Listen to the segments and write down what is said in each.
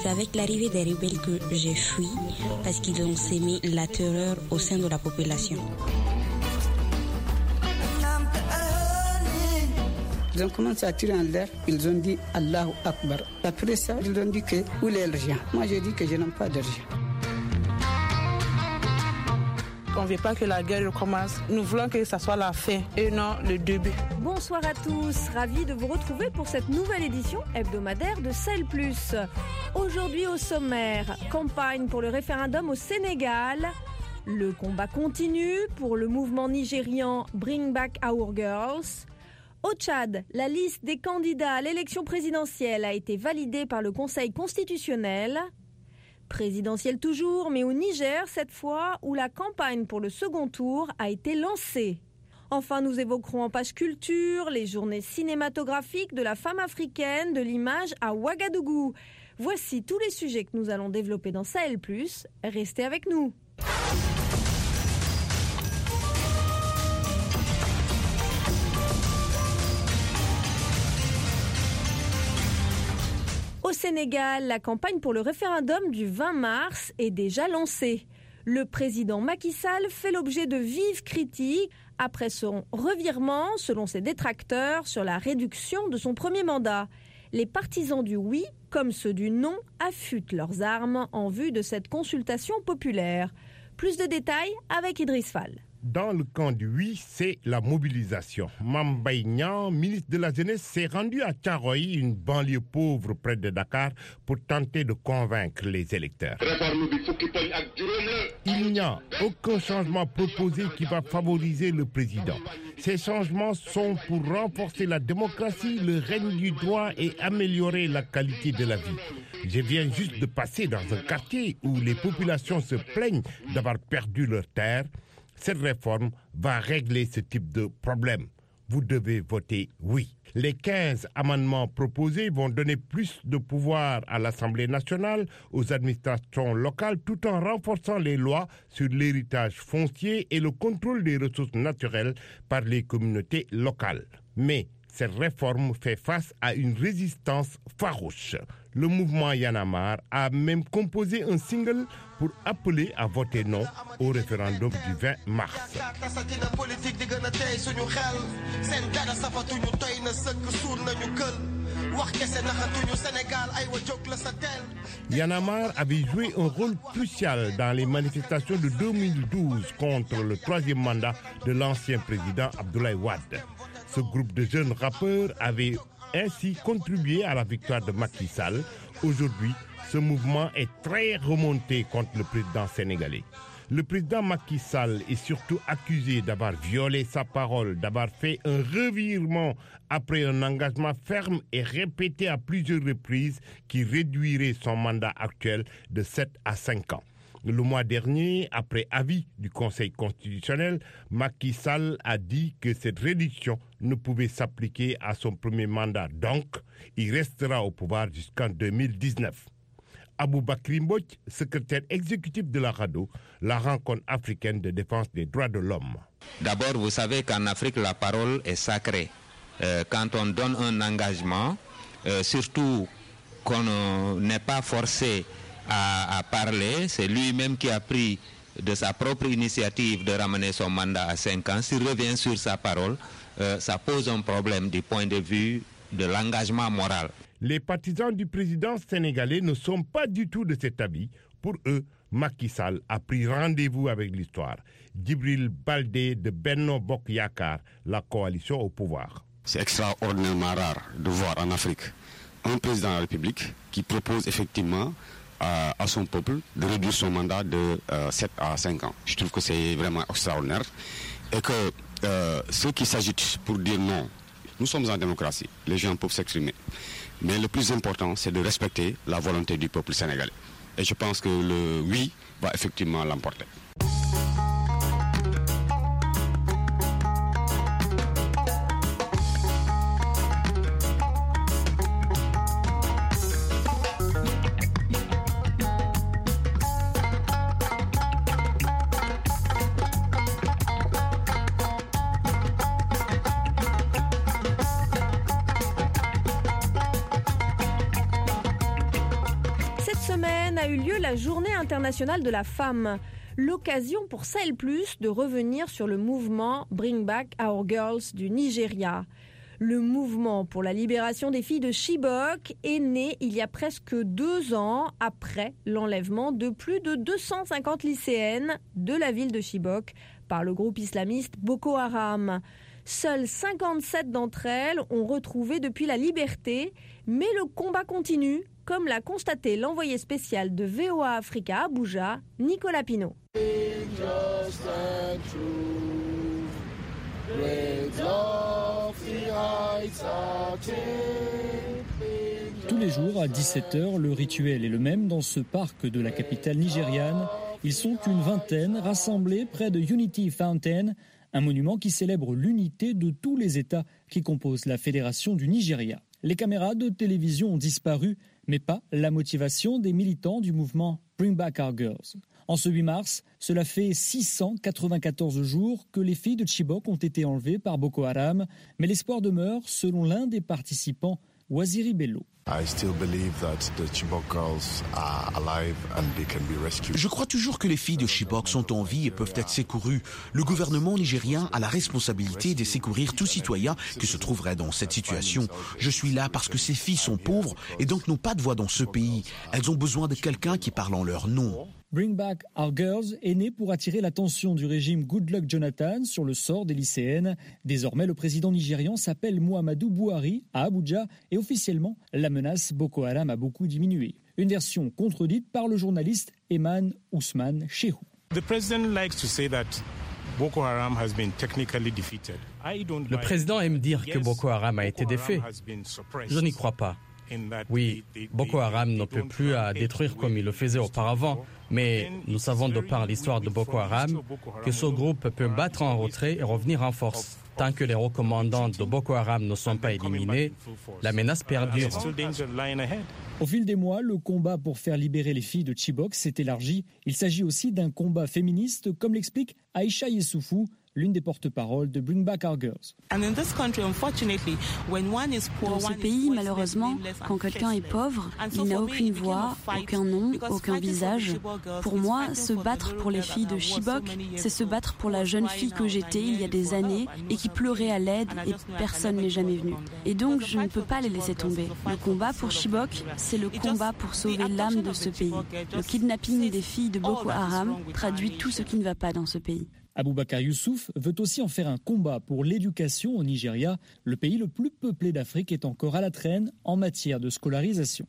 C'est avec l'arrivée des rebelles que j'ai fui parce qu'ils ont sémé la terreur au sein de la population. Ils ont commencé à tirer en l'air, ils ont dit Allahu Akbar. Après ça, ils ont dit que où est l'argent? Moi j'ai dit que je n'ai pas d'argent. On ne veut pas que la guerre recommence. Nous voulons que ça soit la fin et non le début. Bonsoir à tous, ravi de vous retrouver pour cette nouvelle édition hebdomadaire de Sahel Plus. Aujourd'hui au sommaire, campagne pour le référendum au Sénégal. Le combat continue pour le mouvement nigérian Bring Back Our Girls. Au Tchad, la liste des candidats à l'élection présidentielle a été validée par le Conseil constitutionnel. Présidentielle toujours, mais au Niger cette fois, où la campagne pour le second tour a été lancée. Enfin, nous évoquerons en page culture les journées cinématographiques de la femme africaine de l'image à Ouagadougou. Voici tous les sujets que nous allons développer dans Sahel+. Restez avec nous. Au Sénégal, la campagne pour le référendum du 20 mars est déjà lancée. Le président Macky Sall fait l'objet de vives critiques après son revirement, selon ses détracteurs, sur la réduction de son premier mandat. Les partisans du oui, comme ceux du non, affûtent leurs armes en vue de cette consultation populaire. Plus de détails avec Idriss Fall. Dans le camp du oui, c'est la mobilisation. Mame Mbaye Niang, ministre de la Jeunesse, s'est rendu à Thiaroye, une banlieue pauvre près de Dakar, pour tenter de convaincre les électeurs. Il n'y a aucun changement proposé qui va favoriser le président. Ces changements sont pour renforcer la démocratie, le règne du droit et améliorer la qualité de la vie. Je viens juste de passer dans un quartier où les populations se plaignent d'avoir perdu leurs terres. Cette réforme va régler ce type de problème. Vous devez voter oui. Les 15 amendements proposés vont donner plus de pouvoir à l'Assemblée nationale, aux administrations locales, tout en renforçant les lois sur l'héritage foncier et le contrôle des ressources naturelles par les communautés locales. Mais cette réforme fait face à une résistance farouche. Le mouvement Y en a marre a même composé un single pour appeler à voter non au référendum du 20 mars. Y en a marre avait joué un rôle crucial dans les manifestations de 2012 contre le troisième mandat de l'ancien président Abdoulaye Wade. Ce groupe de jeunes rappeurs avait ainsi contribué à la victoire de Macky Sall. Aujourd'hui, ce mouvement est très remonté contre le président sénégalais. Le président Macky Sall est surtout accusé d'avoir violé sa parole, d'avoir fait un revirement après un engagement ferme et répété à plusieurs reprises qui réduirait son mandat actuel de 7 à 5 ans. Le mois dernier, après avis du Conseil constitutionnel, Macky Sall a dit que cette réduction ne pouvait s'appliquer à son premier mandat. Donc, il restera au pouvoir jusqu'en 2019. Aboubakry Mbodj, secrétaire exécutif de la RADDHO, la rencontre africaine de défense des droits de l'homme. D'abord, vous savez qu'en Afrique, la parole est sacrée. Quand on donne un engagement, surtout qu'on n'est pas forcé à parler, c'est lui-même qui a pris de sa propre initiative de ramener son mandat à 5 ans. S'il revient sur sa parole, ça pose un problème du point de vue de l'engagement moral. Les partisans du président sénégalais ne sont pas du tout de cet avis. Pour eux, Macky Sall a pris rendez-vous avec l'histoire. Djibril Baldé de Benno Bokk Yakaar, la coalition au pouvoir. C'est extraordinairement rare de voir en Afrique un président de la République qui propose effectivement à son peuple de réduire son mandat de 7 à 5 ans. Je trouve que c'est vraiment extraordinaire et que ceux qui s'agitent pour dire non, nous sommes en démocratie, les gens peuvent s'exprimer. Mais le plus important, c'est de respecter la volonté du peuple sénégalais. Et je pense que le oui va effectivement l'emporter. semaine a eu lieu la Journée internationale de la femme. L'occasion pour Sahel Plus de revenir sur le mouvement Bring Back Our Girls du Nigeria. Le mouvement pour la libération des filles de Chibok est né il y a presque 2 ans après l'enlèvement de plus de 250 lycéennes de la ville de Chibok par le groupe islamiste Boko Haram. Seules 57 d'entre elles ont retrouvé depuis la liberté, mais le combat continue, comme l'a constaté l'envoyé spécial de VOA Africa à Abuja, Nicolas Pinault. Tous les jours à 17h, le rituel est le même dans ce parc de la capitale nigériane. Ils sont une vingtaine rassemblés près de Unity Fountain, un monument qui célèbre l'unité de tous les États qui composent la Fédération du Nigeria. Les caméras de télévision ont disparu, mais pas la motivation des militants du mouvement Bring Back Our Girls. En ce 8 mars, cela fait 694 jours que les filles de Chibok ont été enlevées par Boko Haram, mais l'espoir demeure, selon l'un des participants, Waziri Bello. Je crois toujours que les filles de Chibok sont en vie et peuvent être secourues. Le gouvernement nigérien a la responsabilité de secourir tout citoyen qui se trouverait dans cette situation. Je suis là parce que ces filles sont pauvres et donc n'ont pas de voix dans ce pays. Elles ont besoin de quelqu'un qui parle en leur nom. Bring Back Our Girls est né pour attirer l'attention du régime Goodluck Jonathan sur le sort des lycéennes. Désormais, le président nigérian s'appelle Muhammadu Buhari à Abuja et officiellement, la menace Boko Haram a beaucoup diminué. Une version contredite par le journaliste Eman Ousmane Shehu. Le président aime dire que Boko Haram a été défait. Je n'y crois pas. Oui, Boko Haram ne peut plus détruire comme il le faisait auparavant, mais nous savons de par l'histoire de Boko Haram que ce groupe peut battre en retrait et revenir en force. Tant que les recommandants de Boko Haram ne sont pas éliminés, la menace perdure. Au fil des mois, le combat pour faire libérer les filles de Chibok s'est élargi. Il s'agit aussi d'un combat féministe, comme l'explique Aïcha Yessoufou, l'une des porte-paroles de Bring Back Our Girls. Dans ce pays, malheureusement, quand quelqu'un est pauvre, il n'a aucune voix, aucun nom, aucun visage. Pour moi, se battre pour les filles de Chibok, c'est se battre pour la jeune fille que j'étais il y a des années et qui pleurait à l'aide et personne n'est jamais venu. Et donc, je ne peux pas les laisser tomber. Le combat pour Chibok, c'est le combat pour sauver l'âme de ce pays. Le kidnapping des filles de Boko Haram traduit tout ce qui ne va pas dans ce pays. Aboubakar Youssouf veut aussi en faire un combat pour l'éducation au Nigeria. Le pays le plus peuplé d'Afrique est encore à la traîne en matière de scolarisation.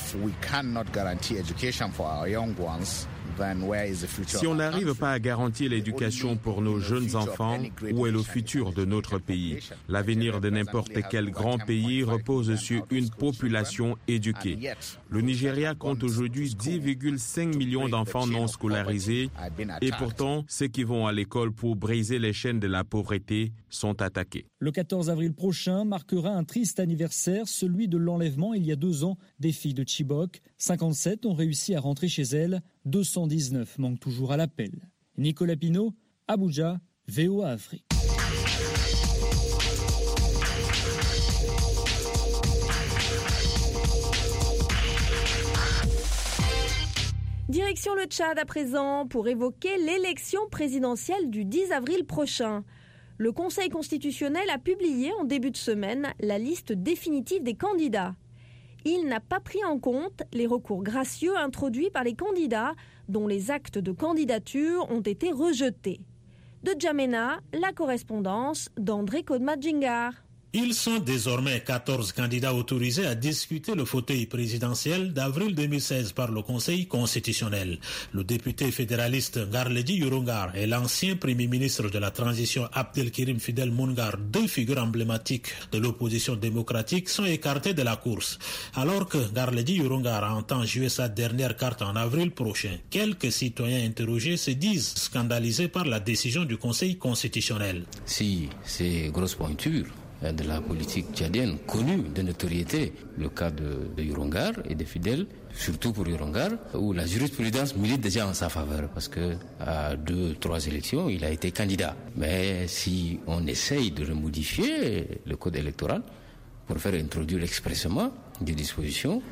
Si on n'arrive pas à garantir l'éducation pour nos jeunes enfants, où est le futur de notre pays? L'avenir de n'importe quel grand pays repose sur une population éduquée. Le Nigeria compte aujourd'hui 10,5 millions d'enfants non scolarisés et pourtant, ceux qui vont à l'école pour briser les chaînes de la pauvreté sont attaqués. Le 14 avril prochain marquera un triste anniversaire, celui de l'enlèvement il y a 2 ans des filles de Chibok. 57 ont réussi à rentrer chez elles, 219 manquent toujours à l'appel. Nicolas Pinault, Abuja, VOA Afrique. Direction le Tchad à présent pour évoquer l'élection présidentielle du 10 avril prochain. Le Conseil constitutionnel a publié en début de semaine la liste définitive des candidats. Il n'a pas pris en compte les recours gracieux introduits par les candidats dont les actes de candidature ont été rejetés. De Djamena, la correspondance d'André Kodma-Djingar. Ils sont désormais 14 candidats autorisés à discuter le fauteuil présidentiel d'avril 2016 par le Conseil constitutionnel. Le député fédéraliste Garledji Yurungar et l'ancien premier ministre de la transition Abdelkirim Fidel Mungar, 2 figures emblématiques de l'opposition démocratique, sont écartés de la course. Alors que Garledji Yurungar entend jouer sa dernière carte en avril prochain, quelques citoyens interrogés se disent scandalisés par la décision du Conseil constitutionnel. Si c'est grosse pointure de la politique tchadienne, connue de notoriété, le cas de Yurungar et de Fidel, surtout pour Yurungar, où la jurisprudence milite déjà en sa faveur, parce que à 2-3 élections, il a été candidat. Mais si on essaye de remodifier le code électoral pour faire introduire expressément des dispositions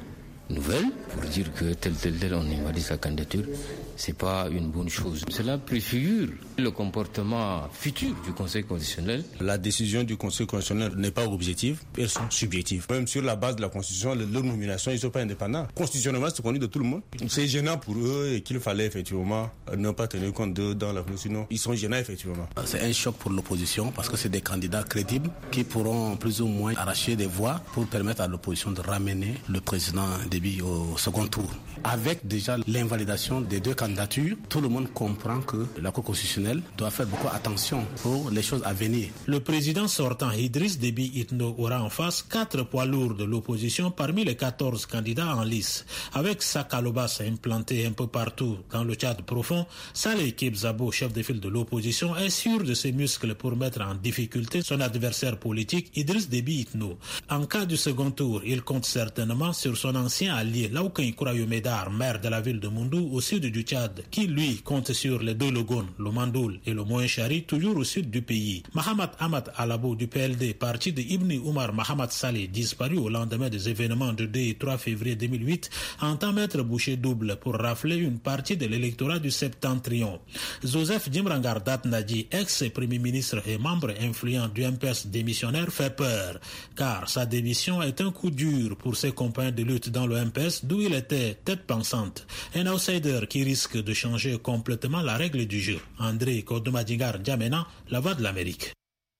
nouvelle pour dire que tel on invalide sa candidature. C'est pas une bonne chose. Cela préfigure le comportement futur du Conseil constitutionnel. La décision du Conseil constitutionnel n'est pas objective, elles sont subjectives. Même sur la base de la Constitution, leurs nominations, ils ne sont pas indépendants. Constitutionnellement, c'est connu de tout le monde. C'est gênant pour eux et qu'il fallait effectivement ne pas tenir compte d'eux dans l'avenir. Sinon, ils sont gênants effectivement. C'est un choc pour l'opposition parce que c'est des candidats crédibles qui pourront plus ou moins arracher des voix pour permettre à l'opposition de ramener le président Déby au second tour. Avec déjà l'invalidation des deux candidatures, tout le monde comprend que la Cour constitutionnelle doit faire beaucoup attention pour les choses à venir. Le président sortant Idriss Déby Itno aura en face 4 poids lourds de l'opposition parmi les 14 candidats en lice. Avec sa calebasse implantée un peu partout dans le Tchad profond, Saleh Kebzabo, chef de file de l'opposition, est sûr de ses muscles pour mettre en difficulté son adversaire politique Idriss Déby Itno. En cas du second tour, il compte certainement sur son ancien allié Laouken Kourayo-Medar, maire de la ville de Moundou au sud du Tchad, qui lui compte sur les deux Logon, le Mandoul et le Mohenchari, toujours au sud du pays. Mahamat Ahmad Alabo du PLD, parti de Ibni Oumar Mahamat Saleh, disparu au lendemain des événements de 2 et 3 février 2008, entend mettre bouchée double pour rafler une partie de l'électorat du Septentrion. Joseph Djimrangar Datnadji, ex-premier ministre et membre influent du MPS démissionnaire, fait peur, car sa démission est un coup dur pour ses compagnons de lutte dans le MPS, d'où il était tête pensante. Un outsider qui risque de changer complètement la règle du jeu. André Kodomadjigar Djamena, La Voix de l'Amérique.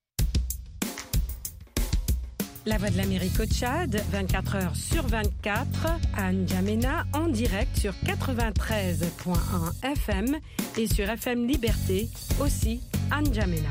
La Voix de l'Amérique au Tchad, 24 heures sur 24, à N'Djamena, en direct sur 93.1 FM et sur FM Liberté, aussi à N'Djamena.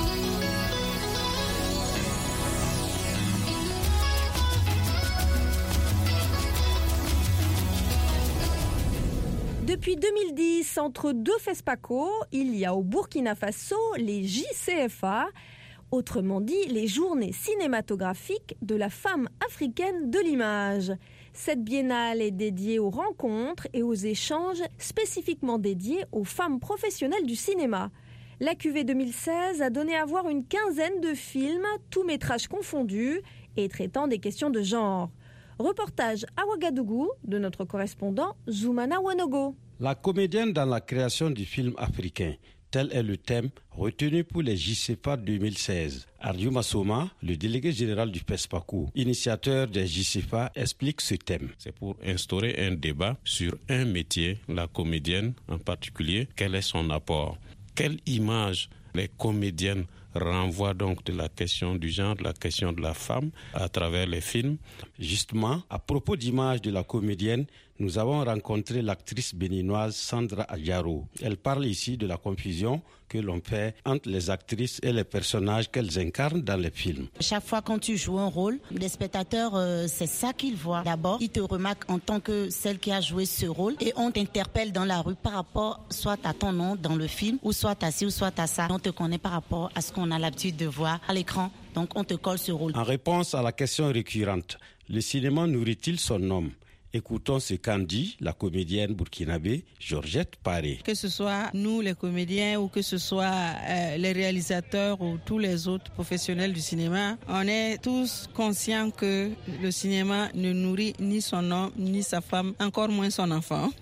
Depuis 2010, entre deux FESPACO, il y a au Burkina Faso les JCFA, autrement dit les journées cinématographiques de la femme africaine de l'image. Cette biennale est dédiée aux rencontres et aux échanges spécifiquement dédiés aux femmes professionnelles du cinéma. La cuvée 2016 a donné à voir une quinzaine de films, tous métrages confondus, et traitant des questions de genre. Reportage à Ouagadougou de notre correspondant Zoumana Wanogo. La comédienne dans la création du film africain, tel est le thème retenu pour les JCFA 2016. Ardiou Massoma, le délégué général du FESPACO, initiateur des JCFA, explique ce thème. C'est pour instaurer un débat sur un métier, la comédienne en particulier. Quel est son apport? Quelle image les comédiennes renvoient donc de la question du genre, de la question de la femme à travers les films? Justement, à propos d'image de la comédienne, nous avons rencontré l'actrice béninoise Sandra Adjaro. Elle parle ici de la confusion que l'on fait entre les actrices et les personnages qu'elles incarnent dans les films. Chaque fois quand tu joues un rôle, les spectateurs, c'est ça qu'ils voient. D'abord, ils te remarquent en tant que celle qui a joué ce rôle et on t'interpelle dans la rue par rapport soit à ton nom dans le film ou soit à ci ou soit à ça. On te connaît par rapport à ce qu'on a l'habitude de voir à l'écran. Donc on te colle ce rôle. En réponse à la question récurrente, le cinéma nourrit-il son homme? Écoutons ce qu'en dit la comédienne burkinabé Georgette Paré. Que ce soit nous les comédiens ou que ce soit les réalisateurs ou tous les autres professionnels du cinéma, on est tous conscients que le cinéma ne nourrit ni son homme ni sa femme, encore moins son enfant.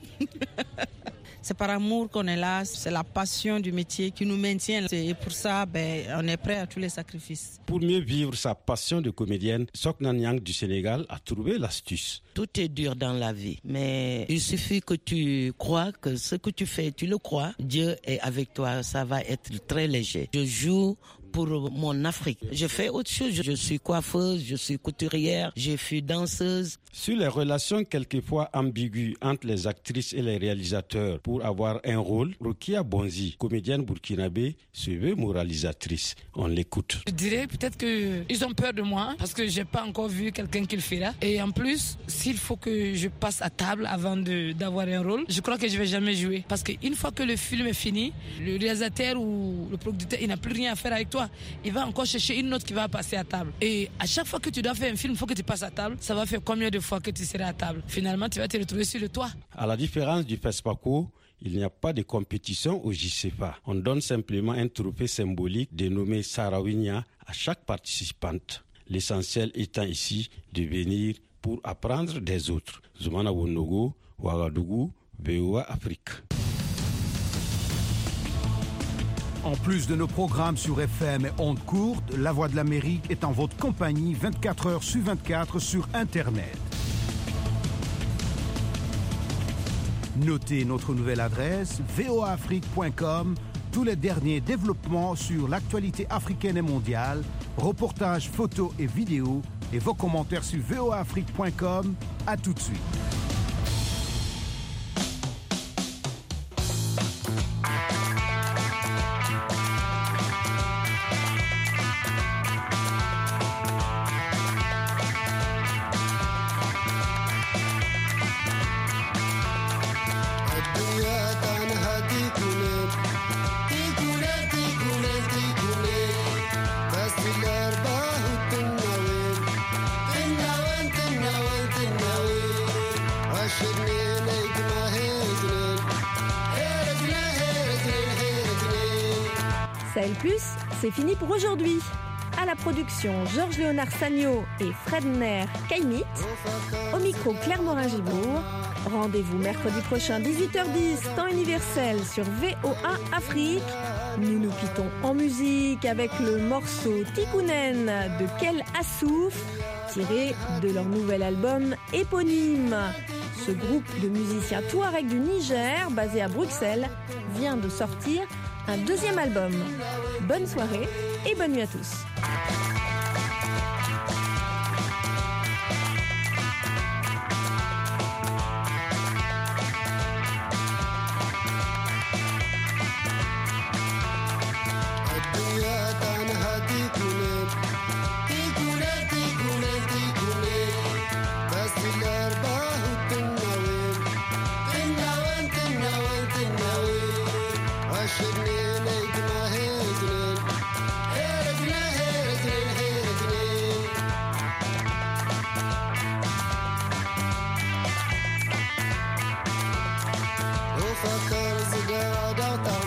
C'est par amour qu'on est là, c'est la passion du métier qui nous maintient. Et pour ça, on est prêt à tous les sacrifices. Pour mieux vivre sa passion de comédienne, Sokna Nyang du Sénégal a trouvé l'astuce. Tout est dur dans la vie, mais il suffit que tu crois que ce que tu fais, tu le crois. Dieu est avec toi, ça va être très léger. Je joue pour mon Afrique. Je fais autre chose. Je suis coiffeuse, je suis couturière, je suis danseuse. Sur les relations quelquefois ambiguës entre les actrices et les réalisateurs pour avoir un rôle, Rokia Bonzi, comédienne burkinabé, se veut moralisatrice. On l'écoute. Je dirais peut-être qu'ils ont peur de moi parce que j'ai pas encore vu quelqu'un qui le fait là. Et en plus, s'il faut que je passe à table avant d'avoir un rôle, je crois que je vais jamais jouer. Parce qu'une fois que le film est fini, le réalisateur ou le producteur, il n'a plus rien à faire avec toi. Il va encore chercher une autre qui va passer à table. Et à chaque fois que tu dois faire un film, il faut que tu passes à table. Ça va faire combien de fois que tu seras à table? Finalement, tu vas te retrouver sur le toit. À la différence du FESPACO, il n'y a pas de compétition au JCFA. On donne simplement un trophée symbolique dénommé Sarawinia à chaque participante. L'essentiel étant ici de venir pour apprendre des autres. Zoumana Wonogo, Ouagadougou, VOA Afrique. En plus de nos programmes sur FM et ondes courtes, La Voix de l'Amérique est en votre compagnie 24 heures sur 24 sur Internet. Notez notre nouvelle adresse voaafrique.com. Tous les derniers développements sur l'actualité africaine et mondiale, reportages, photos et vidéos, et vos commentaires sur voaafrique.com. À tout de suite. Sahel Plus, c'est fini pour aujourd'hui. À la production, Georges-Léonard Sagno et Fredner Kaimit. Au micro, Claire Morin-Gibourg. Rendez-vous mercredi prochain, 18h10, temps universel sur VOA Afrique. Nous nous quittons en musique avec le morceau Tikounen de Kel Assouf, tiré de leur nouvel album éponyme. Ce groupe de musiciens touareg du Niger, basé à Bruxelles, vient de sortir un deuxième album. Bonne soirée et bonne nuit à tous. فكر زقا